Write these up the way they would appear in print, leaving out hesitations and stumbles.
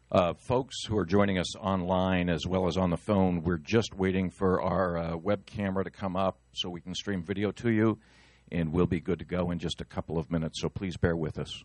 Folks who are joining us online as well as on the phone, we're just waiting for our web camera to come up so we can stream video to you, and we'll be good to go in just a couple of minutes, so please bear with us.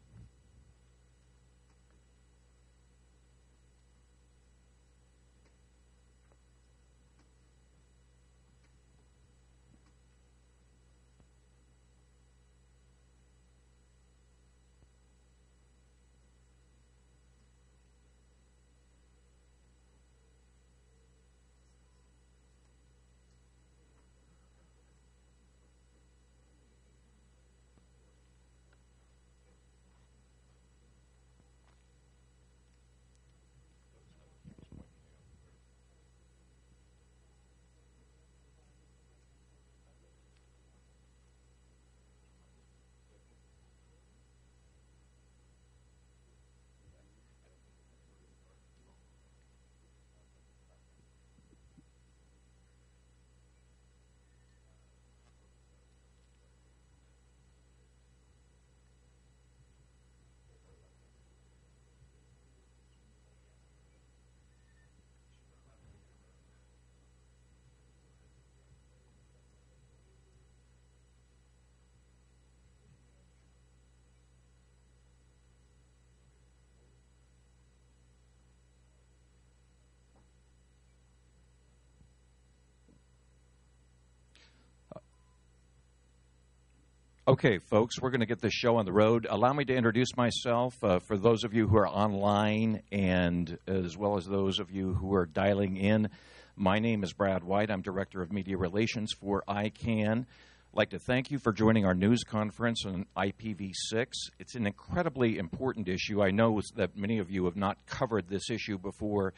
Okay, folks, we're going to get this show on the road. Allow me to introduce myself for those of you who are online and as well as those of you who are dialing in. My name is Brad White. I'm Director of Media Relations for ICANN. I'd like to thank you for joining our news conference on IPv6. It's an incredibly important issue. I know that many of you have not covered this issue before.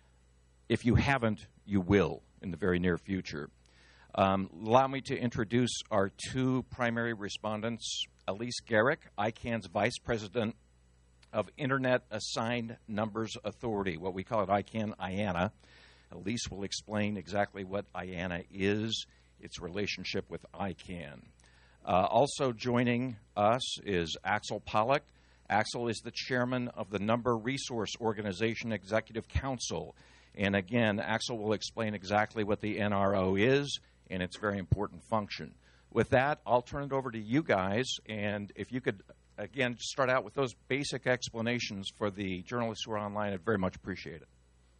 If you haven't, you will in the very near future. Allow me to introduce our two primary respondents. Elise Garrick, ICANN's Vice President of Internet Assigned Numbers Authority, what we call it IANA. Elise will explain exactly what IANA is, its relationship with ICANN. Also joining us is Axel Pollock. Axel is the chairman of the Number Resource Organization Executive Council. And again, Axel will explain exactly what the NRO is and its very important function. With that, I'll turn it over to you guys, and if you could, again, start out with those basic explanations for the journalists who are online, I'd very much appreciate it.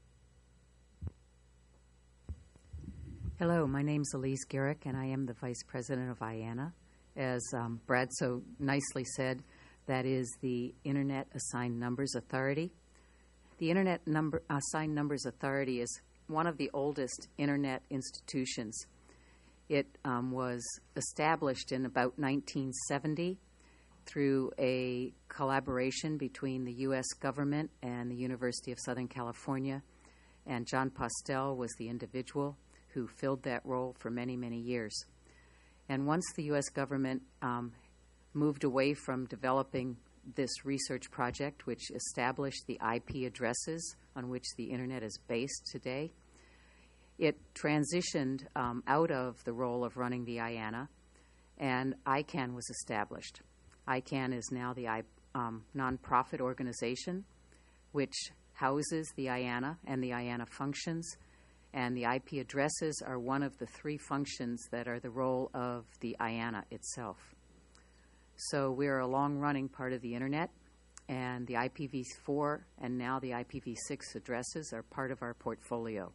Hello, my name's Elise Garrick, and I am the Vice President of IANA. As Brad so nicely said, that is the Internet Assigned Numbers Authority. The Internet Assigned Numbers Authority is one of the oldest Internet institutions. It was established in about 1970 through a collaboration between the U.S. government and the University of Southern California, and John Postel was the individual who filled that role for many, many years. And once the U.S. government moved away from developing this research project, which established the IP addresses on which the Internet is based today, it transitioned out of the role of running the IANA, and ICANN was established. ICANN is now the nonprofit organization which houses the IANA and the IANA functions, and the IP addresses are one of the three functions that are the role of the IANA itself. So we're a long-running part of the Internet, and the IPv4 and now the IPv6 addresses are part of our portfolio.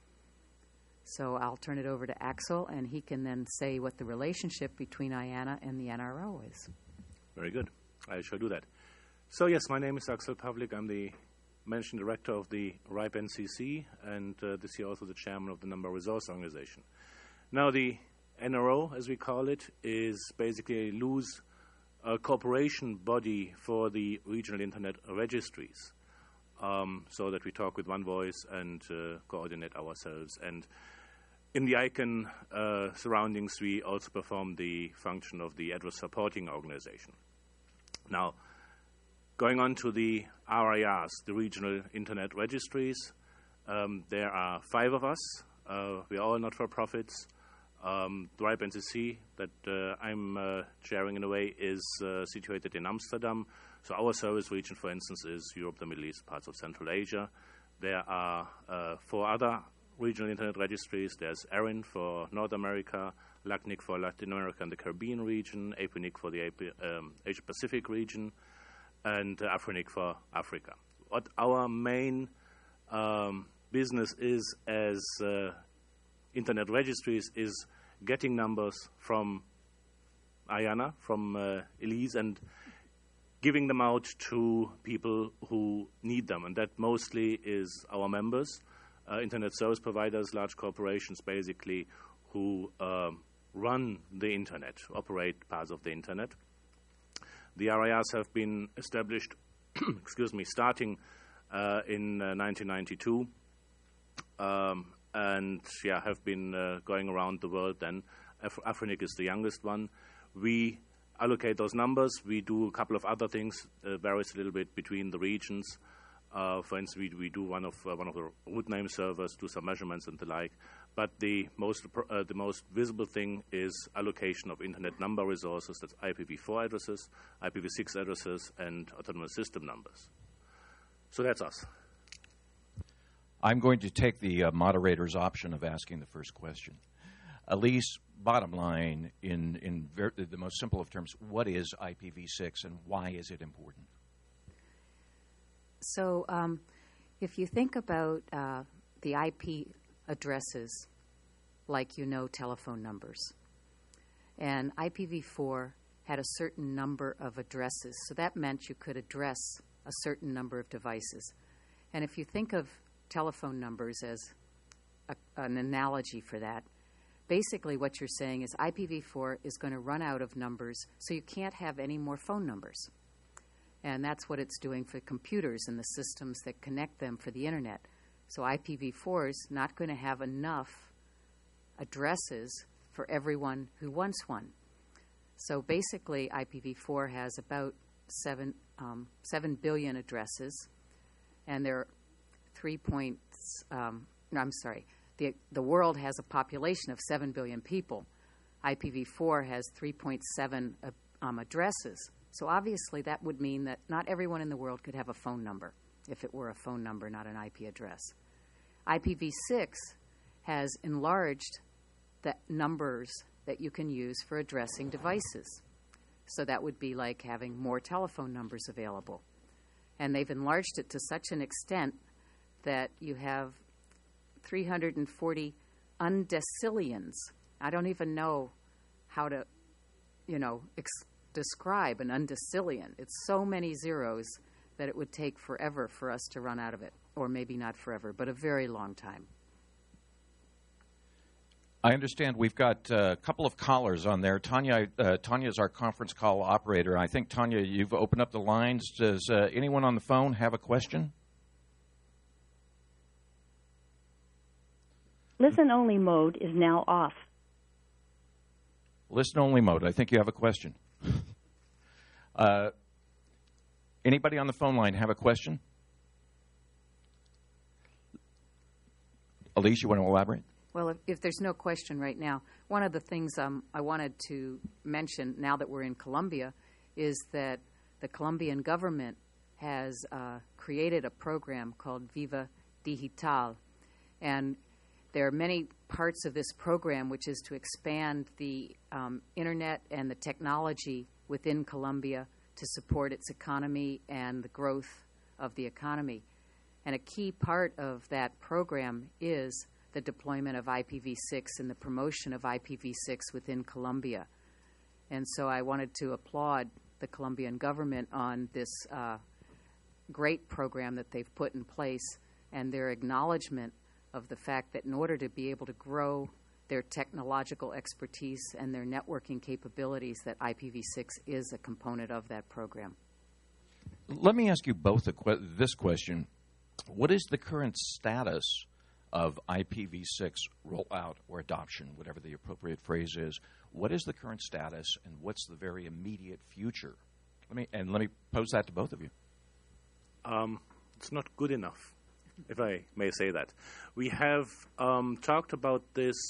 So I'll turn it over to Axel, and he can then say what the relationship between IANA and the NRO is. Very good. I shall do that. So yes, my name is Axel Pavlik. I'm the Managing Director of the RIPE NCC, and this year also the Chairman of the Number Resource Organization. Now the NRO, as we call it, is basically a loose cooperation body for the regional Internet registries, so that we talk with one voice and coordinate ourselves. And in the ICANN surroundings, we also perform the function of the address supporting organization. Now, going on to the RIRs, the regional Internet registries, there are 5 of us. We are all not-for-profits. The RIPE NCC that I'm chairing in a way is situated in Amsterdam. So our service region, for instance, is Europe, the Middle East, parts of Central Asia. There are 4 other regional internet registries. There's ERIN for North America, LACNIC for Latin America and the Caribbean region, APNIC for the Asia-Pacific region, and AFRINIC for Africa. What our main business is as internet registries is getting numbers from IANA, from ELISE, and giving them out to people who need them, and that mostly is our members, internet service providers, large corporations basically, who run the internet, operate parts of the internet. The RIRs have been established, starting in 1992, and have been going around the world. Then AFRINIC is the youngest one. We allocate those numbers. We do a couple of other things. Varies a little bit between the regions. For instance, we do one of the root name servers, do some measurements and the like. But the most visible thing is allocation of internet number resources. That's IPv4 addresses, IPv6 addresses, and autonomous system numbers. So that's us. I'm going to take the moderator's option of asking the first question. Elise, bottom line, in the most simple of terms, what is IPv6 and why is it important? So if you think about the IP addresses, like telephone numbers, and IPv4 had a certain number of addresses, so that meant you could address a certain number of devices. And if you think of telephone numbers as an analogy for that, basically what you're saying is IPv4 is going to run out of numbers, so you can't have any more phone numbers. And that's what it's doing for computers and the systems that connect them for the internet. So IPv4 is not going to have enough addresses for everyone who wants one. So basically IPv4 has about 7 billion addresses, and there are the world has a population of 7 billion people. IPv4 has 3.7 addresses. So obviously that would mean that not everyone in the world could have a phone number if it were a phone number, not an IP address. IPv6 has enlarged the numbers that you can use for addressing devices. So that would be like having more telephone numbers available. And they've enlarged it to such an extent that you have 340 undecillions. I don't even know how to, describe an undecillion. It's so many zeros that it would take forever for us to run out of it, or maybe not forever, but a very long time. I understand we've got a couple of callers on there. Tanya is our conference call operator. I think, Tanya, you've opened up the lines. Does anyone on the phone have a question? Listen-only mode is now off. Listen-only mode. I think you have a question. Anybody on the phone line have a question? Elise, you want to elaborate? Well, if there's no question right now, one of the things I wanted to mention now that we're in Colombia is that the Colombian government has created a program called Viva Digital. And there are many parts of this program, which is to expand the internet and the technology within Colombia to support its economy and the growth of the economy. And a key part of that program is the deployment of IPv6 and the promotion of IPv6 within Colombia. And so I wanted to applaud the Colombian government on this great program that they've put in place and their acknowledgement of the fact that in order to be able to grow their technological expertise and their networking capabilities, that IPv6 is a component of that program. Let me ask you both this question. What is the current status of IPv6 rollout or adoption, whatever the appropriate phrase is? What is the current status, and what's the very immediate future? Let me pose that to both of you. It's not good enough, if I may say that. We have talked about this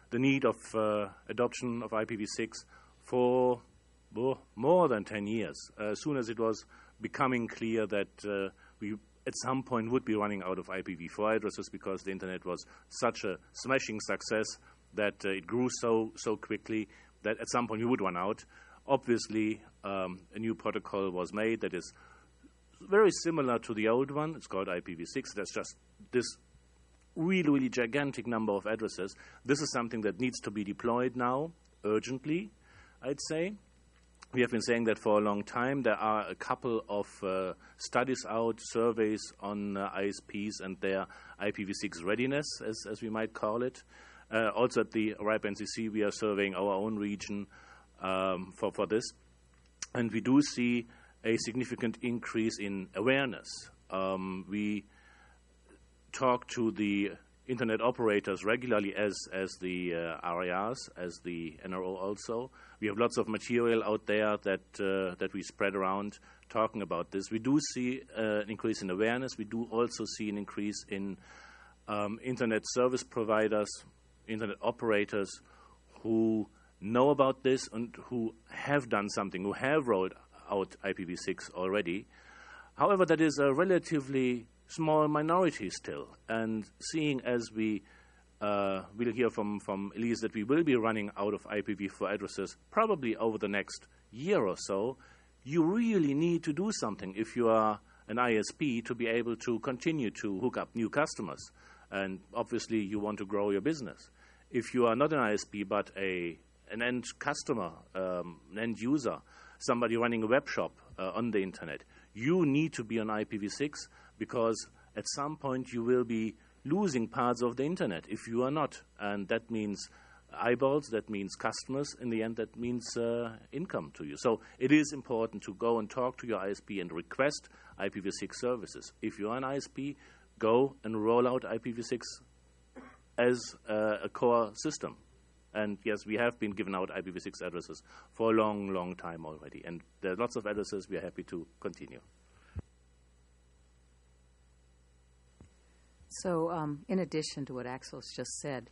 the need of adoption of IPv6 for more than 10 years. As soon as it was becoming clear that we at some point would be running out of IPv4 addresses because the internet was such a smashing success that it grew so quickly that at some point we would run out. Obviously, a new protocol was made that is very similar to the old one. It's called IPv6. That's just this really, really gigantic number of addresses. This is something that needs to be deployed now, urgently, I'd say. We have been saying that for a long time. There are a couple of studies out, surveys on ISPs and their IPv6 readiness, as we might call it. Also at the RIPE NCC, we are surveying our own region for this. And we do see a significant increase in awareness. We talk to the internet operators regularly as the RIRs, as the NRO also. We have lots of material out there that we spread around talking about this. We do see an increase in awareness. We do also see an increase in internet service providers, internet operators who know about this and who have done something, who have rolled out IPv6 already. However, that is a relatively small minority still. And seeing as we will hear from Elise that we will be running out of IPv4 addresses probably over the next year or so, you really need to do something if you are an ISP to be able to continue to hook up new customers. And obviously you want to grow your business. If you are not an ISP but an end customer, an end user, somebody running a web shop on the internet, you need to be on IPv6 because at some point you will be losing parts of the internet if you are not. And that means eyeballs, that means customers. In the end, that means income to you. So it is important to go and talk to your ISP and request IPv6 services. If you are an ISP, go and roll out IPv6 as a core system. And yes, we have been giving out IPv6 addresses for a long, long time already. And there are lots of addresses. We are happy to continue. So in addition to what Axel's just said,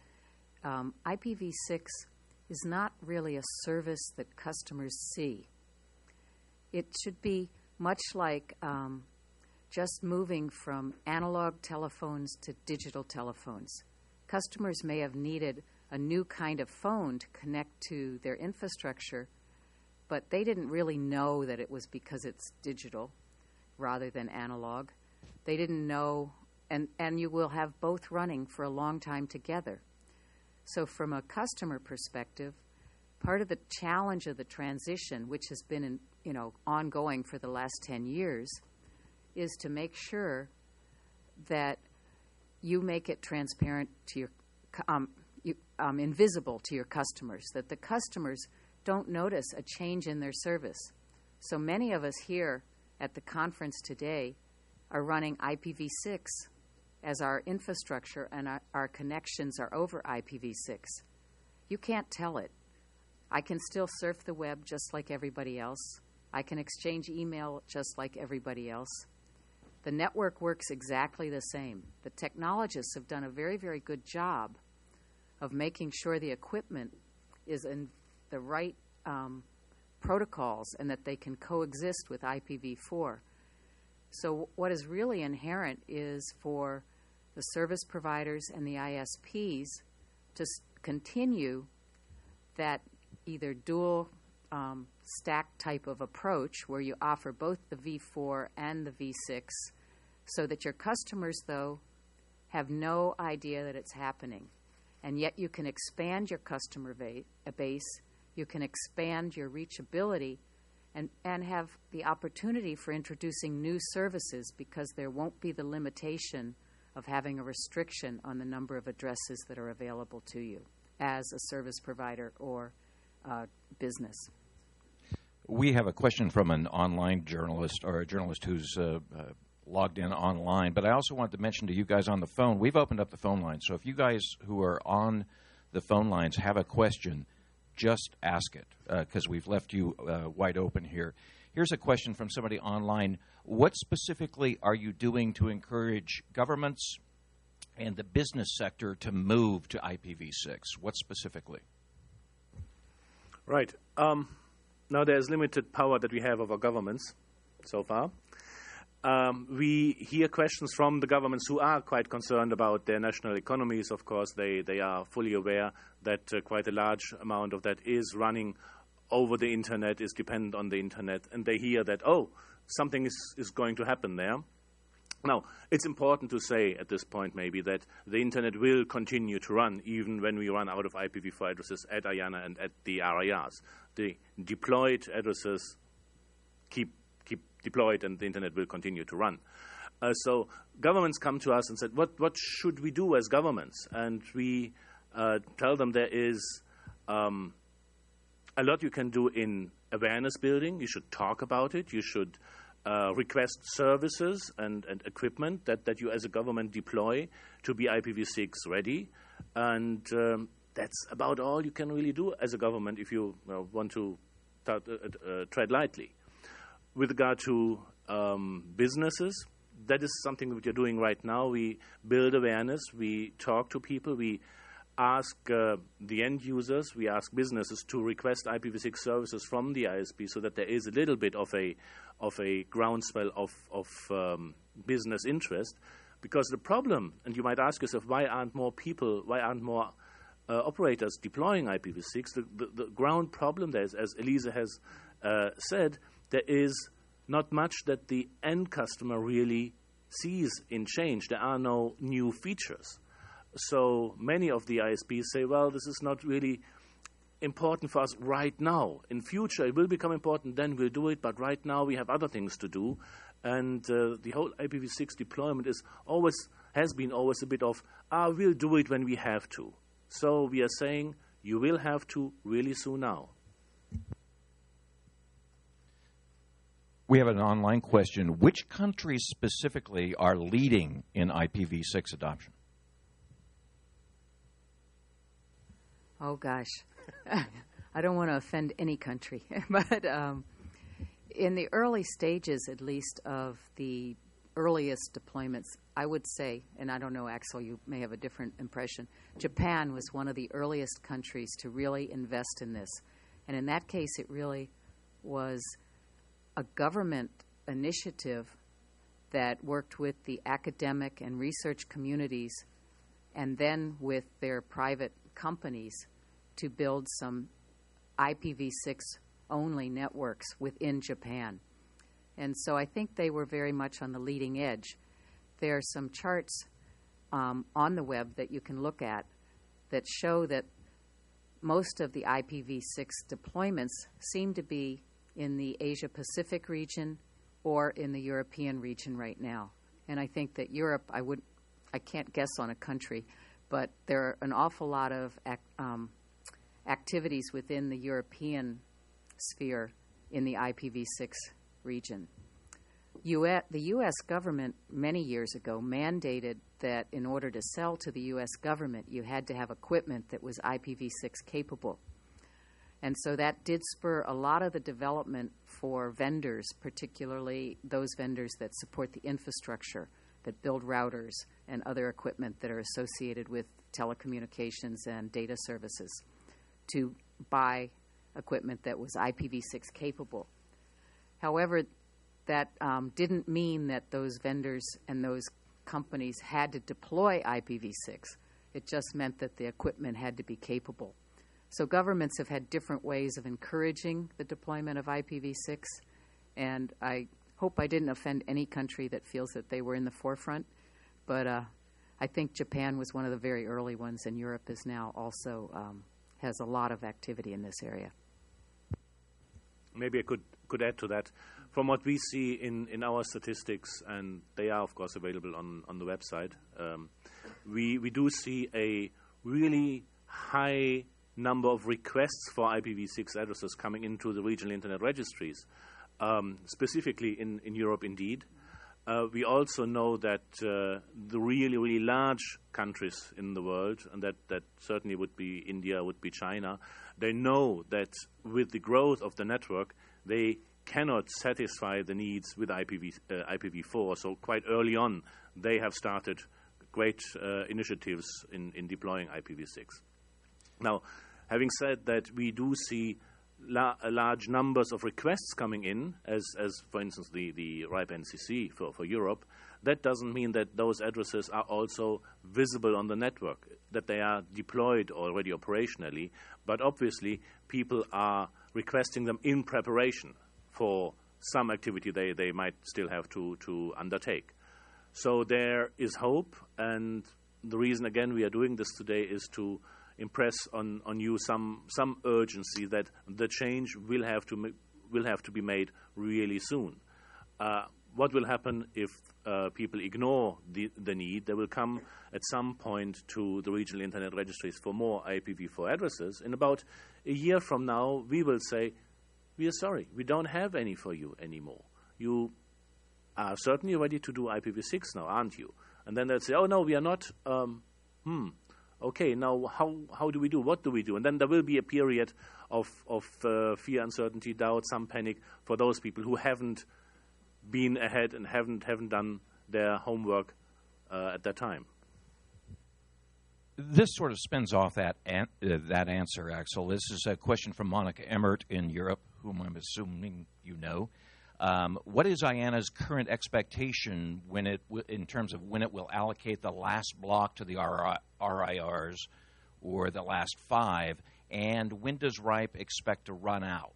IPv6 is not really a service that customers see. It should be much like just moving from analog telephones to digital telephones. Customers may have needed a new kind of phone to connect to their infrastructure, but they didn't really know that it was because it's digital rather than analog. They didn't know, and you will have both running for a long time together. So from a customer perspective, part of the challenge of the transition, which has been ongoing for the last 10 years, is to make sure that you make it transparent to your invisible to your customers, that the customers don't notice a change in their service. So many of us here at the conference today are running IPv6 as our infrastructure, and our connections are over IPv6. You can't tell it. I can still surf the web just like everybody else. I can exchange email just like everybody else. The network works exactly the same. The technologists have done a very, very good job of making sure the equipment is in the right protocols and that they can coexist with IPv4. So what is really inherent is for the service providers and the ISPs to continue that either dual stack type of approach where you offer both the V4 and the V6 so that your customers, though, have no idea that it's happening. And yet you can expand your customer base, you can expand your reachability, and have the opportunity for introducing new services because there won't be the limitation of having a restriction on the number of addresses that are available to you as a service provider or business. We have a question from an online journalist or a journalist who's logged in online, but I also wanted to mention to you guys on the phone, we've opened up the phone line. So if you guys who are on the phone lines have a question, just ask it because we've left you wide open here. Here's a question from somebody online. What specifically are you doing to encourage governments and the business sector to move to IPv6? What specifically? Right. Now there's limited power that we have over governments so far. We hear questions from the governments who are quite concerned about their national economies. Of course, they are fully aware that quite a large amount of that is running over the Internet, is dependent on the Internet, and they hear that, oh, something is going to happen there. Now, it's important to say at this point maybe that the Internet will continue to run even when we run out of IPv4 addresses at IANA and at the RIRs. The deployed addresses keep deployed and the Internet will continue to run. So governments come to us and said, what should we do as governments? And we tell them there is a lot you can do in awareness building. You should talk about it. You should request services and equipment that you as a government deploy to be IPv6 ready. And that's about all you can really do as a government if you want to tread lightly. With regard to businesses, that is something that we're doing right now. We build awareness. We talk to people. We ask the end users, we ask businesses to request IPv6 services from the ISP so that there is a little bit of a groundswell of business interest. Because the problem, and you might ask yourself, why aren't more operators deploying IPv6? The ground problem there is, as Elise has said, there is not much that the end customer really sees in change. There are no new features. So many of the ISPs say, well, this is not really important for us right now. In future, it will become important, then we'll do it, but right now we have other things to do. And the whole IPv6 deployment has been always a bit of, we'll do it when we have to. So we are saying, you will have to really soon now. We have an online question. Which countries specifically are leading in IPv6 adoption? Oh, gosh. I don't want to offend any country. But in the early stages, at least, of the earliest deployments, I would say, and I don't know, Axel, you may have a different impression, Japan was one of the earliest countries to really invest in this. And in that case, it really was a government initiative that worked with the academic and research communities and then with their private companies to build some IPv6 only networks within Japan. And so I think they were very much on the leading edge. There are some charts on the web that you can look at that show that most of the IPv6 deployments seem to be in the Asia-Pacific region or in the European region right now. And I think that Europe, I can't guess on a country, but there are an awful lot of activities within the European sphere in the IPv6 region. The U.S. government many years ago mandated that in order to sell to the U.S. government, you had to have equipment that was IPv6 capable. And so that did spur a lot of the development for vendors, particularly those vendors that support the infrastructure, that build routers and other equipment that are associated with telecommunications and data services, to buy equipment that was IPv6 capable. However, that didn't mean that those vendors and those companies had to deploy IPv6. It just meant that the equipment had to be capable. So governments have had different ways of encouraging the deployment of IPv6, and I hope I didn't offend any country that feels that they were in the forefront, but I think Japan was one of the very early ones, and Europe is now also has a lot of activity in this area. Maybe I could add to that. From what we see in our statistics, and they are, of course, available on the website, we do see a really high number of requests for IPv6 addresses coming into the regional internet registries, specifically in Europe indeed. We also know that the really, really large countries in the world, and that certainly would be India, would be China, they know that with the growth of the network, they cannot satisfy the needs with IPv4. So quite early on, they have started great initiatives in deploying IPv6. Now, having said that, we do see large numbers of requests coming in, as for instance the RIPE NCC for Europe. That doesn't mean that those addresses are also visible on the network, that they are deployed already operationally, but obviously people are requesting them in preparation for some activity they might still have to undertake. So there is hope, and the reason again we are doing this today is to impress on you some urgency that the change will have to be made really soon. What will happen if people ignore the need? They will come at some point to the regional internet registries for more IPv4 addresses. In about a year from now, we will say, we are sorry, we don't have any for you anymore. You are certainly ready to do IPv6 now, aren't you? And then they'll say, oh no, we are not. Okay, now how do we do? What do we do? And then there will be a period of fear, uncertainty, doubt, some panic for those people who haven't been ahead and haven't done their homework at that time. This sort of spins off that answer, Axel. This is a question from Monica Emmert in Europe, whom I'm assuming you know. What is IANA's current expectation in terms of when it will allocate the last block to the RIRs, or the last 5, and when does RIPE expect to run out?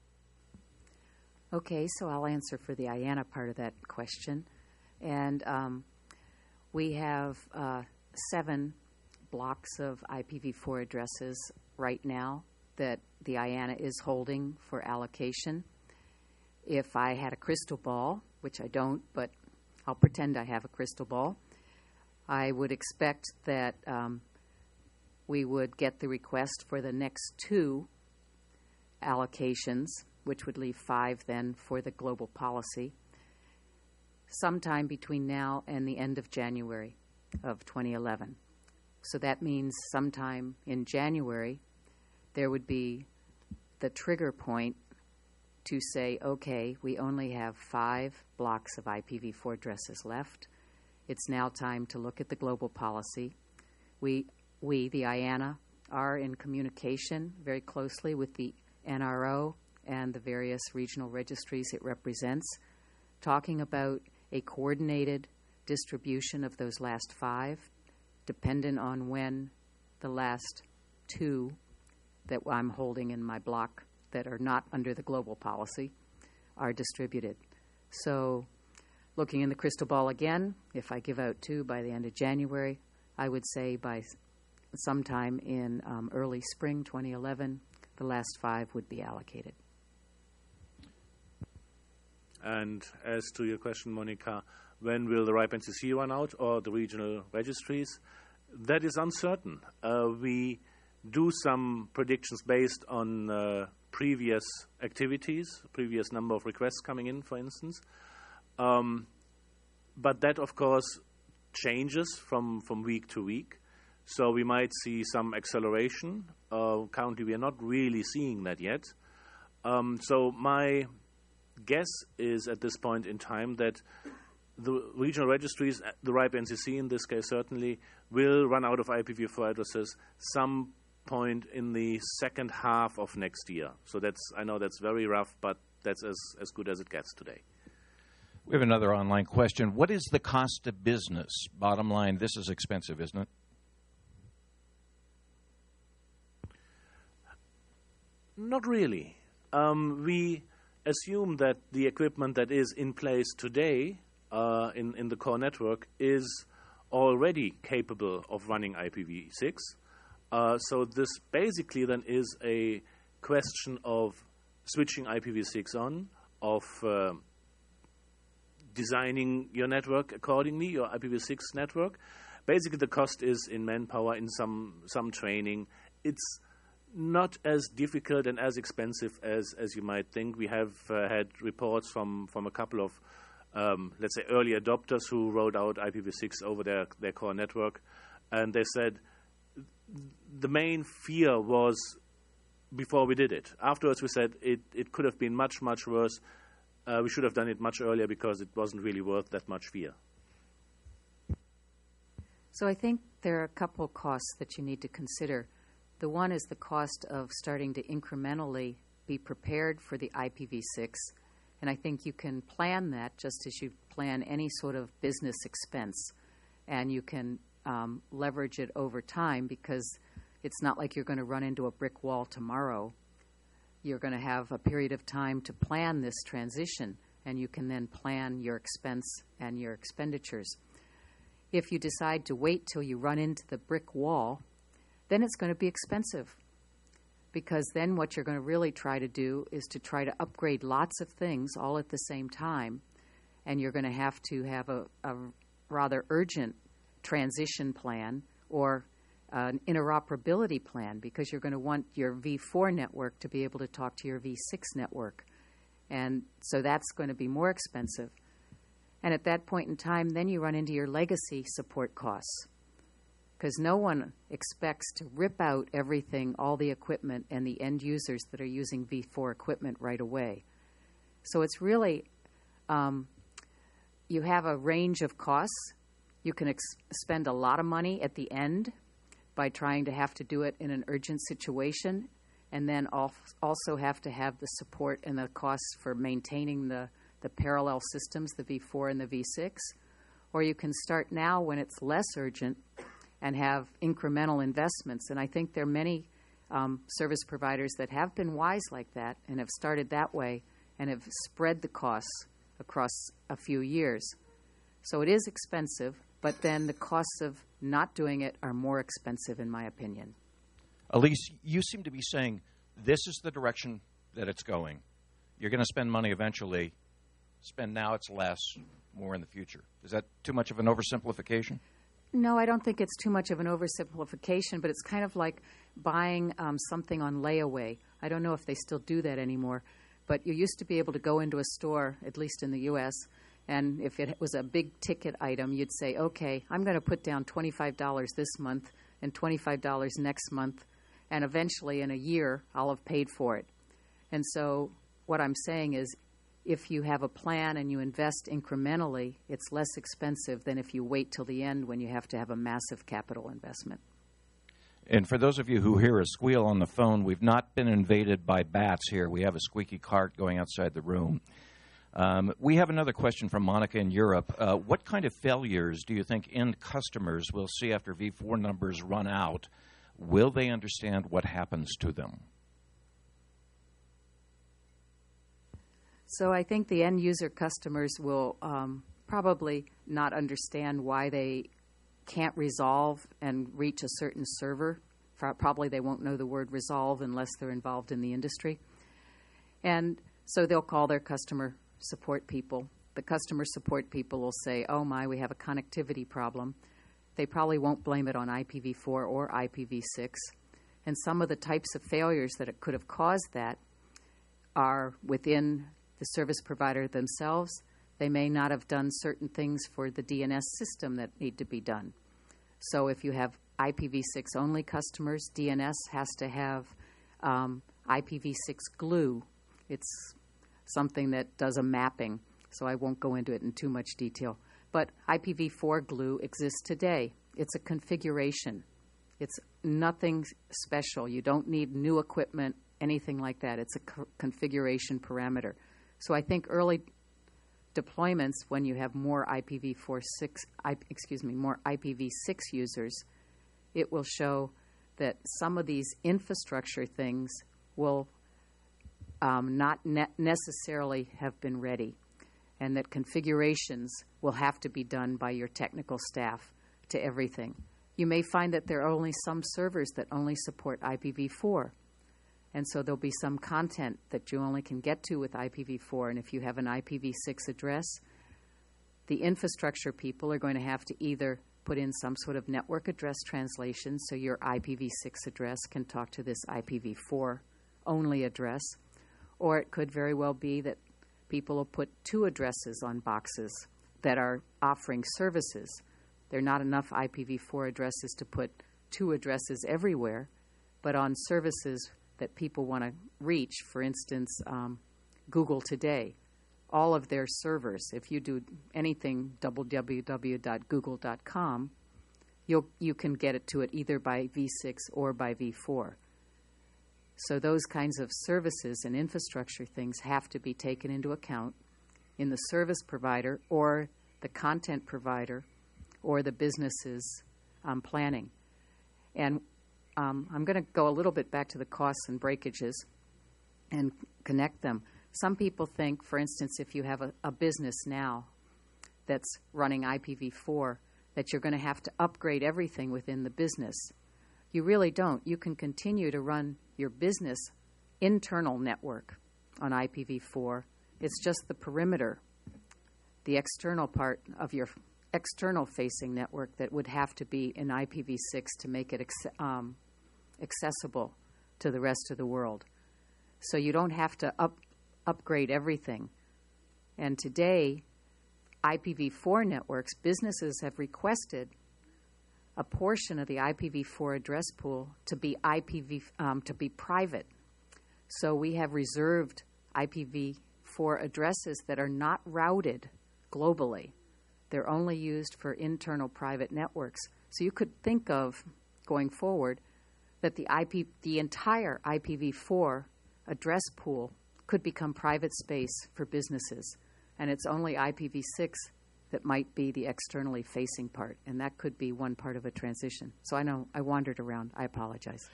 Okay, so I'll answer for the IANA part of that question. And we have 7 blocks of IPv4 addresses right now that the IANA is holding for allocation. If I had a crystal ball, which I don't, but I'll pretend I have a crystal ball, I would expect that we would get the request for the next 2 allocations, which would leave 5 then for the global policy, sometime between now and the end of January of 2011. So that means sometime in January there would be the trigger point to say, okay, we only have 5 blocks of IPv4 addresses left. It's now time to look at the global policy. We the IANA, are in communication very closely with the NRO and the various regional registries it represents, talking about a coordinated distribution of those last 5, dependent on when the last 2 that I'm holding in my block that are not under the global policy are distributed. So looking in the crystal ball again, if I give out 2 by the end of January, I would say by sometime in early spring 2011, the last 5 would be allocated. And as to your question, Monica, when will the RIPE NCC run out, or the regional registries? That is uncertain. We do some predictions based on previous activities, previous number of requests coming in, for instance. But that, of course, changes from week to week. So we might see some acceleration. Currently, we are not really seeing that yet. So my guess is at this point in time that the regional registries, the RIPE NCC in this case certainly, will run out of IPv4 addresses some point in the second half of next year. So I know that's very rough, but that's as good as it gets today. We have another online question. What is the cost of business? Bottom line, this is expensive, isn't it? Not really. We assume that the equipment that is in place today in the core network is already capable of running IPv6. So this basically then is a question of switching IPv6 on, of designing your network accordingly, your IPv6 network. Basically the cost is in manpower, in some training. It's not as difficult and as expensive as you might think. We have had reports from a couple of, let's say, early adopters who rolled out IPv6 over their core network, and they said the main fear was before we did it. Afterwards we said it could have been much, much worse. We should have done it much earlier because it wasn't really worth that much fear. So I think there are a couple costs that you need to consider. The one is the cost of starting to incrementally be prepared for the IPv6, and I think you can plan that just as you plan any sort of business expense, and you can leverage it over time because it's not like you're going to run into a brick wall tomorrow. You're going to have a period of time to plan this transition, and you can then plan your expense and your expenditures. If you decide to wait till you run into the brick wall, then it's going to be expensive, because then what you're going to really try to do is to try to upgrade lots of things all at the same time, and you're going to have a rather urgent transition plan or an interoperability plan, because you're going to want your V4 network to be able to talk to your V6 network. And so that's going to be more expensive. And at that point in time, then you run into your legacy support costs, because no one expects to rip out everything, all the equipment, and the end users that are using V4 equipment right away. So it's really, you have a range of costs. You can spend a lot of money at the end by trying to have to do it in an urgent situation, and then also have to have the support and the costs for maintaining the parallel systems, the V4 and the V6. Or you can start now when it's less urgent and have incremental investments. And I think there are many service providers that have been wise like that and have started that way and have spread the costs across a few years. So it is expensive, but then the costs of not doing it are more expensive, in my opinion. Elise, you seem to be saying this is the direction that it's going. You're going to spend money eventually. Spend now, it's less, more in the future. Is that too much of an oversimplification? No, I don't think it's too much of an oversimplification, but it's kind of like buying something on layaway. I don't know if they still do that anymore, but you used to be able to go into a store, at least in the U.S., and if it was a big ticket item, you'd say, okay, I'm going to put down $25 this month and $25 next month, and eventually in a year I'll have paid for it. And so what I'm saying is, if you have a plan and you invest incrementally, it's less expensive than if you wait till the end when you have to have a massive capital investment. And for those of you who hear a squeal on the phone, we've not been invaded by bats here. We have a squeaky cart going outside the room. We have another question from Monica in Europe. What kind of failures do you think end customers will see after V4 numbers run out? Will they understand what happens to them? So I think the end user customers will probably not understand why they can't resolve and reach a certain server. Probably they won't know the word resolve unless they're involved in the industry. And so they'll call their customer support people. The customer support people will say, oh my, we have a connectivity problem. They probably won't blame it on IPv4 or IPv6. And some of the types of failures that it could have caused that are within the service provider themselves. They may not have done certain things for the DNS system that need to be done. So if you have IPv6 only customers, DNS has to have IPv6 glue. It's something that does a mapping, so I won't go into it in too much detail. But IPv4 glue exists today. It's a configuration. It's nothing special. You don't need new equipment, anything like that. It's a configuration parameter. So I think early deployments, when you have more more IPv6 users, it will show that some of these infrastructure things will not necessarily have been ready, and that configurations will have to be done by your technical staff to everything. You may find that there are only some servers that only support IPv4. And so there'll be some content that you only can get to with IPv4. And if you have an IPv6 address, the infrastructure people are going to have to either put in some sort of network address translation so your IPv6 address can talk to this IPv4 only address, or it could very well be that people will put two addresses on boxes that are offering services. There are not enough IPv4 addresses to put two addresses everywhere, but on services that people want to reach, for instance, Google today, all of their servers, if you do anything www.google.com, you can get it to it either by V6 or by V4. So those kinds of services and infrastructure things have to be taken into account in the service provider or the content provider or the business's planning. And I'm going to go a little bit back to the costs and breakages and connect them. Some people think, for instance, if you have a business now that's running IPv4, that you're going to have to upgrade everything within the business. You really don't. You can continue to run your business internal network on IPv4. It's just the perimeter, the external part of your external facing network that would have to be in IPv6 to make it accessible to the rest of the world. So you don't have to upgrade everything. And today, IPv4 networks, businesses have requested a portion of the IPv4 address pool to be to be private. So we have reserved IPv4 addresses that are not routed globally. They're only used for internal private networks. So you could think of, going forward, that the entire IPv4 address pool could become private space for businesses. And it's only IPv6 that might be the externally facing part, and that could be one part of a transition. So I know I wandered around. I apologize.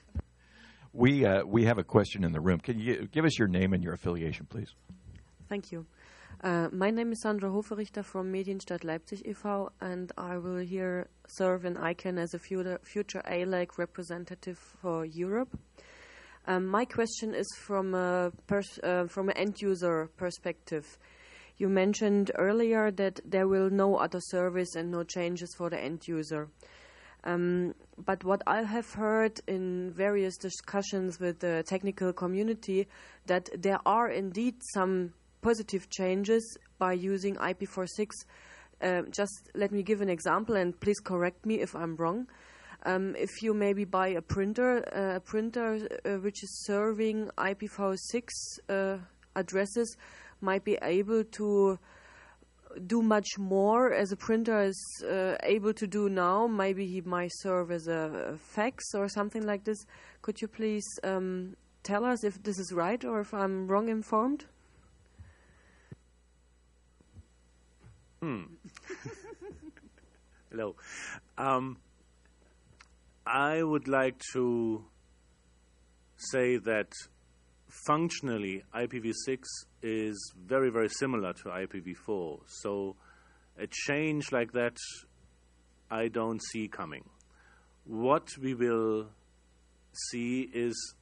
We have a question in the room. Can you give us your name and your affiliation, please? Thank you. My name is Sandra Hoferichter from Medienstadt Leipzig e.V., and I will here serve in ICANN as a future ALEC representative for Europe. My question is from an end-user perspective. You mentioned earlier that there will no other service and no changes for the end user. But what I have heard in various discussions with the technical community, that there are indeed some positive changes by using IPv6. Just let me give an example, and please correct me if I'm wrong. If you maybe buy a printer which is serving IPv6 addresses, might be able to do much more as a printer is able to do now. Maybe he might serve as a fax or something like this. Could you please tell us if this is right or if I'm wrong informed? Hello. I would like to say that functionally, IPv6 is very, very similar to IPv4. So a change like that, I don't see coming. What we will see is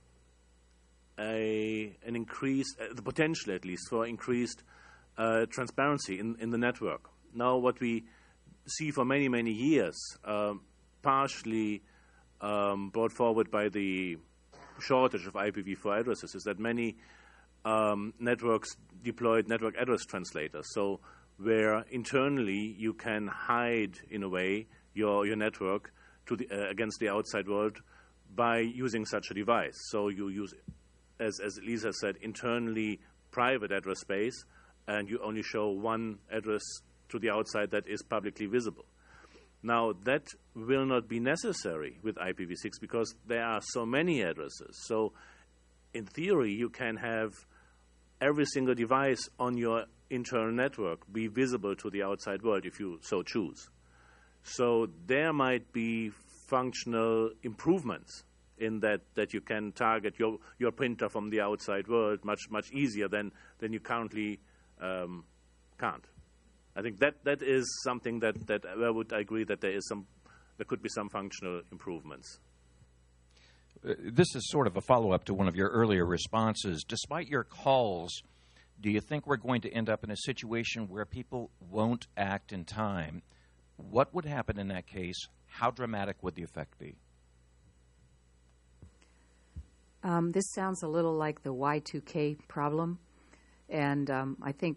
an increase, the potential at least, for increased transparency in the network. Now, what we see for many, many years, partially brought forward by the shortage of IPv4 addresses, is that many networks deployed network address translators. So where internally you can hide, in a way, your network to against the outside world by using such a device. So you use, as Lisa said, internally private address space, and you only show one address to the outside that is publicly visible. Now, that will not be necessary with IPv6 because there are so many addresses. So, in theory, you can have every single device on your internal network be visible to the outside world if you so choose. So, there might be functional improvements in that you can target your printer from the outside world much easier than you currently can't. I think that is something that I would agree that there could be some functional improvements. This is sort of a follow-up to one of your earlier responses. Despite your calls, do you think we're going to end up in a situation where people won't act in time? What would happen in that case? How dramatic would the effect be? This sounds a little like the Y2K problem, and I think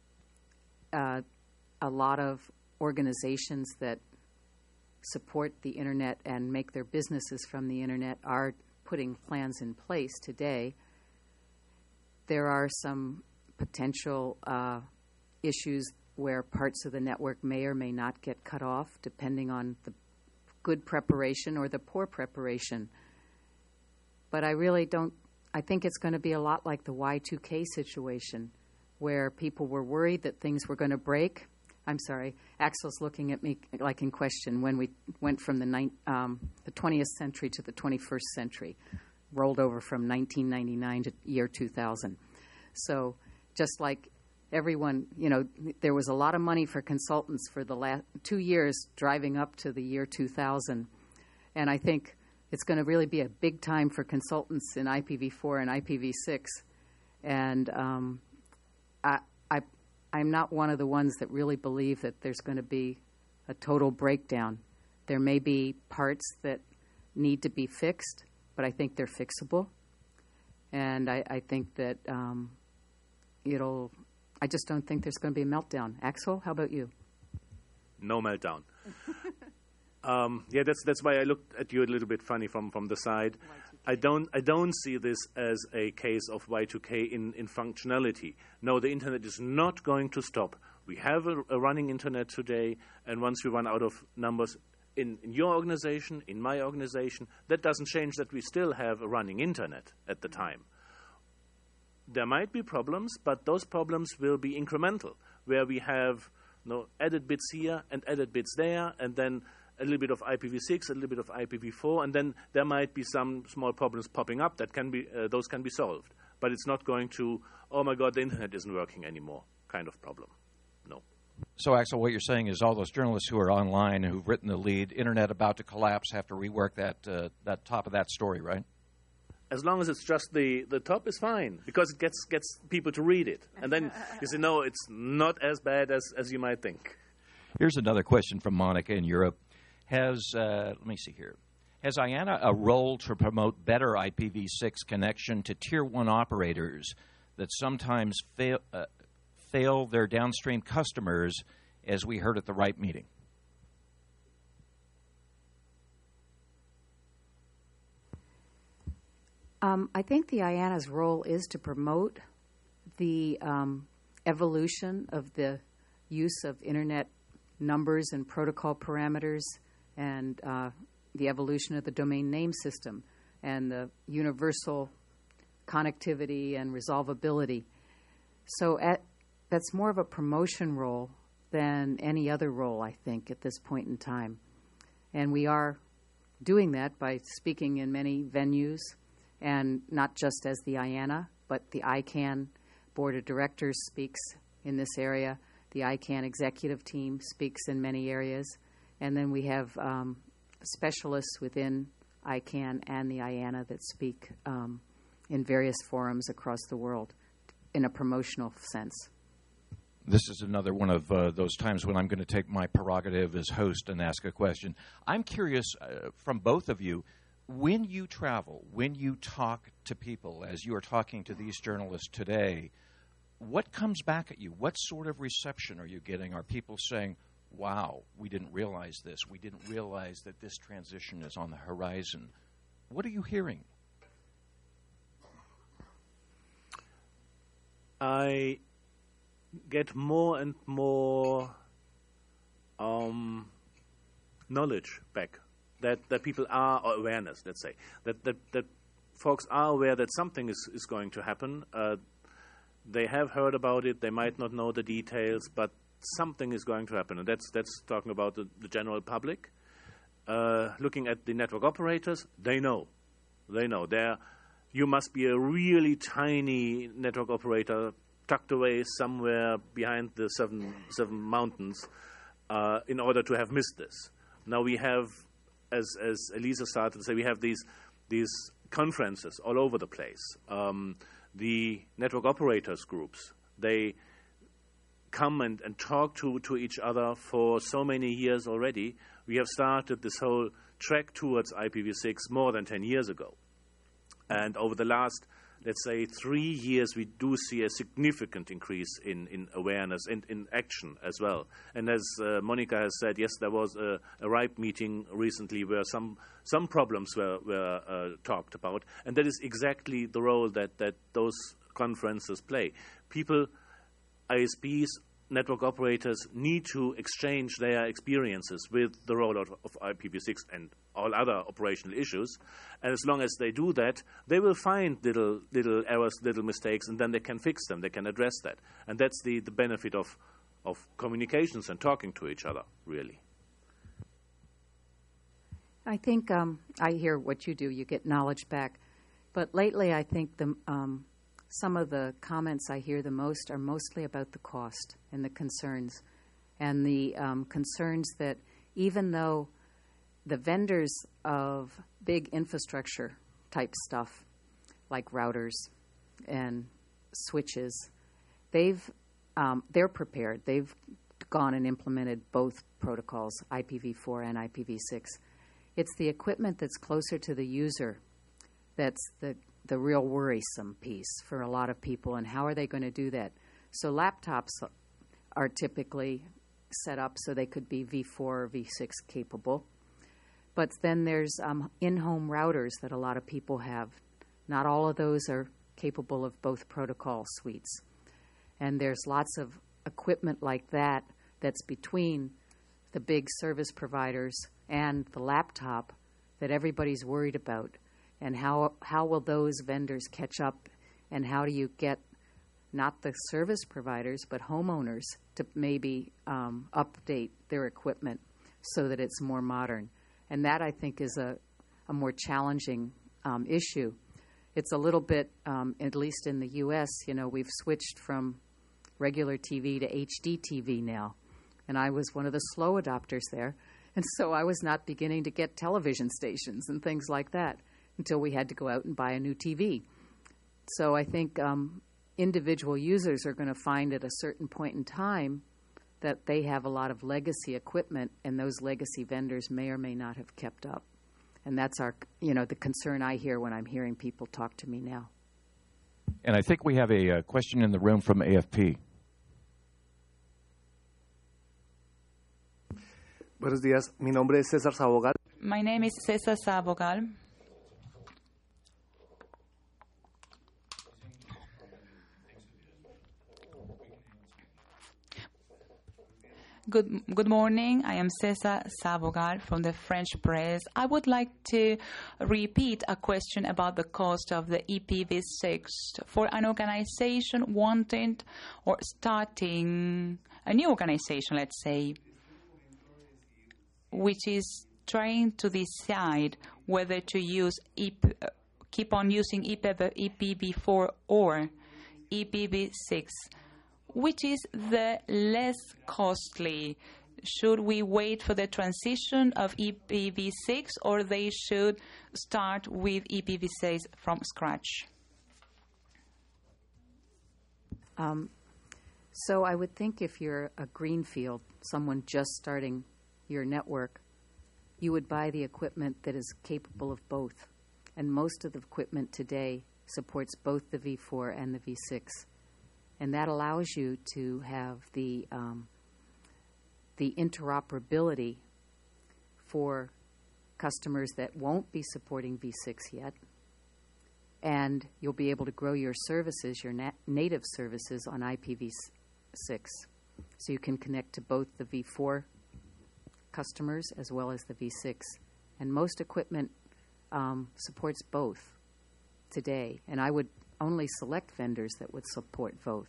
a lot of organizations that support the Internet and make their businesses from the Internet are putting plans in place today. There are some potential issues where parts of the network may or may not get cut off, depending on the good preparation or the poor preparation. But I really don't, I think it's going to be a lot like the Y2K situation, where people were worried that things were going to break. I'm sorry, Axel's looking at me like in question when we went from the 20th century to the 21st century, rolled over from 1999 to year 2000. So just like everyone, you know, there was a lot of money for consultants for the last 2 years driving up to the year 2000. And I think it's going to really be a big time for consultants in IPv4 and IPv6. And I'm not one of the ones that really believe that there's going to be a total breakdown. There may be parts that need to be fixed, but I think they're fixable. And I think that I just don't think there's going to be a meltdown. Axel, how about you? No meltdown. That's why I looked at you a little bit funny from the side. Y2K. I don't see this as a case of Y2K in functionality. No, the internet is not going to stop. We have a running internet today, and once we run out of numbers in your organization, in my organization, that doesn't change that we still have a running internet at the time. There might be problems, but those problems will be incremental, where we have added bits here and added bits there, and then a little bit of IPv6, a little bit of IPv4, and then there might be some small problems popping up that can be those can be solved. But it's not going to, oh my God, the internet isn't working anymore kind of problem. No. So, Axel, what you're saying is all those journalists who are online and who've written the lead, internet about to collapse, have to rework that top of that story, right? As long as it's just the top is fine, because it gets people to read it. And then you say, no, it's not as bad as you might think. Here's another question from Monica in Europe. Has IANA a role to promote better IPv6 connection to Tier 1 operators that sometimes fail their downstream customers, as we heard at the RIPE meeting? I think the IANA's role is to promote the evolution of the use of Internet numbers and protocol parameters, and the evolution of the domain name system and the universal connectivity and resolvability. So that's more of a promotion role than any other role, I think, at this point in time. And we are doing that by speaking in many venues, and not just as the IANA, but the ICANN Board of Directors speaks in this area. The ICANN executive team speaks in many areas. And then we have specialists within ICANN and the IANA that speak in various forums across the world in a promotional sense. This is another one of those times when I'm going to take my prerogative as host and ask a question. I'm curious from both of you, when you travel, when you talk to people, as you are talking to these journalists today, what comes back at you? What sort of reception are you getting? Are people saying, wow, we didn't realize this. We didn't realize that this transition is on the horizon. What are you hearing? I get more and more knowledge back that people are, or awareness, let's say, that folks are aware that something is going to happen. They have heard about it. They might not know the details, but something is going to happen. And that's talking about the general public. Looking at the network operators, they know. You must be a really tiny network operator tucked away somewhere behind the seven mountains in order to have missed this. Now we have, as Elisa started to say, we have these conferences all over the place. The network operators groups, they come and talk to each other for so many years already. We have started this whole track towards IPv6 more than 10 years ago. And over the last, let's say, 3 years, we do see a significant increase in awareness and in action as well. And as Monica has said, yes, there was a RIPE meeting recently where some problems were talked about. And that is exactly the role that those conferences play. People, ISPs, network operators need to exchange their experiences with the rollout of IPv6 and all other operational issues. And as long as they do that, they will find little errors, little mistakes, and then they can fix them. They can address that. And that's the benefit of communications and talking to each other, really. I think I hear what you do. You get knowledge back. But lately, I think some of the comments I hear the most are mostly about the cost and the concerns. And the concerns that even though the vendors of big infrastructure type stuff, like routers and switches, they're prepared. They've gone and implemented both protocols, IPv4 and IPv6. It's the equipment that's closer to the user that's the real worrisome piece for a lot of people, and how are they going to do that? So laptops are typically set up so they could be V4 or V6 capable. But then there's in-home routers that a lot of people have. Not all of those are capable of both protocol suites. And there's lots of equipment like that that's between the big service providers and the laptop that everybody's worried about. And how will those vendors catch up, and how do you get not the service providers but homeowners to maybe update their equipment so that it's more modern? And that, I think, is a more challenging issue. It's a little bit, at least in the U.S., we've switched from regular TV to HD TV now. And I was one of the slow adopters there. And so I was not beginning to get television stations and things like that until we had to go out and buy a new TV. So I think individual users are going to find at a certain point in time that they have a lot of legacy equipment, and those legacy vendors may or may not have kept up. And that's the concern I hear when I'm hearing people talk to me now. And I think we have a question in the room from AFP. Buenos días, mi nombre es César Sabogal. My name is César Sabogal. Good morning. I am César Sabogal from the French press. I would like to repeat a question about the cost of the IPv6 for an organization wanting or starting a new organization, let's say, which is trying to decide whether to use keep on using IPv4 or IPv6. Which is the less costly? Should we wait for the transition of IPv6, or they should start with IPv6 from scratch? So I would think if you're a greenfield, someone just starting your network, you would buy the equipment that is capable of both. And most of the equipment today supports both the V4 and the V6. And that allows you to have the interoperability for customers that won't be supporting V6 yet. And you'll be able to grow your services, your native services, on IPv6. So you can connect to both the V4 customers as well as the V6. And most equipment supports both today. And I would only select vendors that would support both.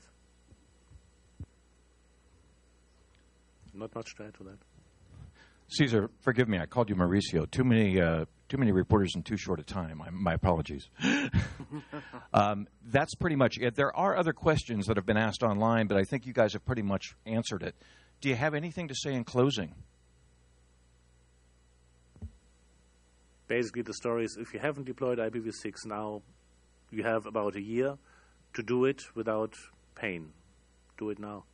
Not much to add to that. Cesar, forgive me. I called you Mauricio. Too many reporters in too short a time. My apologies. That's pretty much it. There are other questions that have been asked online, but I think you guys have pretty much answered it. Do you have anything to say in closing? Basically, the story is, if you haven't deployed IPv6 now, you have about a year to do it without pain. Do it now.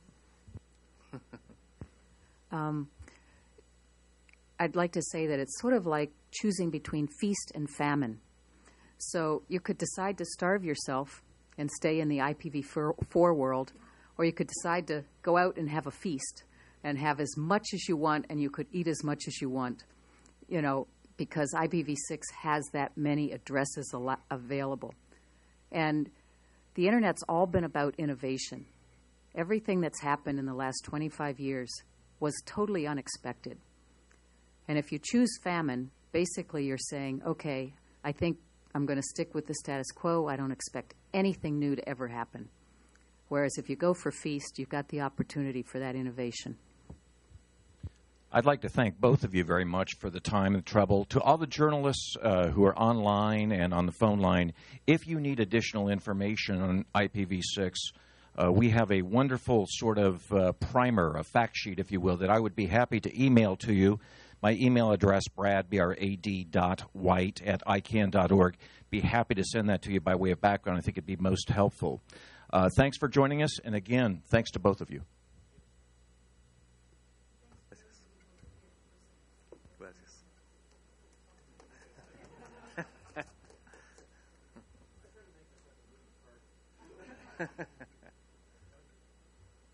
I'd like to say that it's sort of like choosing between feast and famine. So you could decide to starve yourself and stay in the IPv4 world, or you could decide to go out and have a feast and have as much as you want, and you could eat as much as you want, because IPv6 has that many addresses available. And the Internet's all been about innovation. Everything that's happened in the last 25 years was totally unexpected. And if you choose famine, basically you're saying, okay, I think I'm going to stick with the status quo. I don't expect anything new to ever happen. Whereas if you go for feast, you've got the opportunity for that innovation. I'd like to thank both of you very much for the time and trouble. To all the journalists who are online and on the phone line, if you need additional information on IPv6, we have a wonderful sort of primer, a fact sheet, if you will, that I would be happy to email to you. My email address, brad.white@icann.org. Be happy to send that to you by way of background. I think it'd be most helpful. Thanks for joining us, and again, thanks to both of you. Gracias.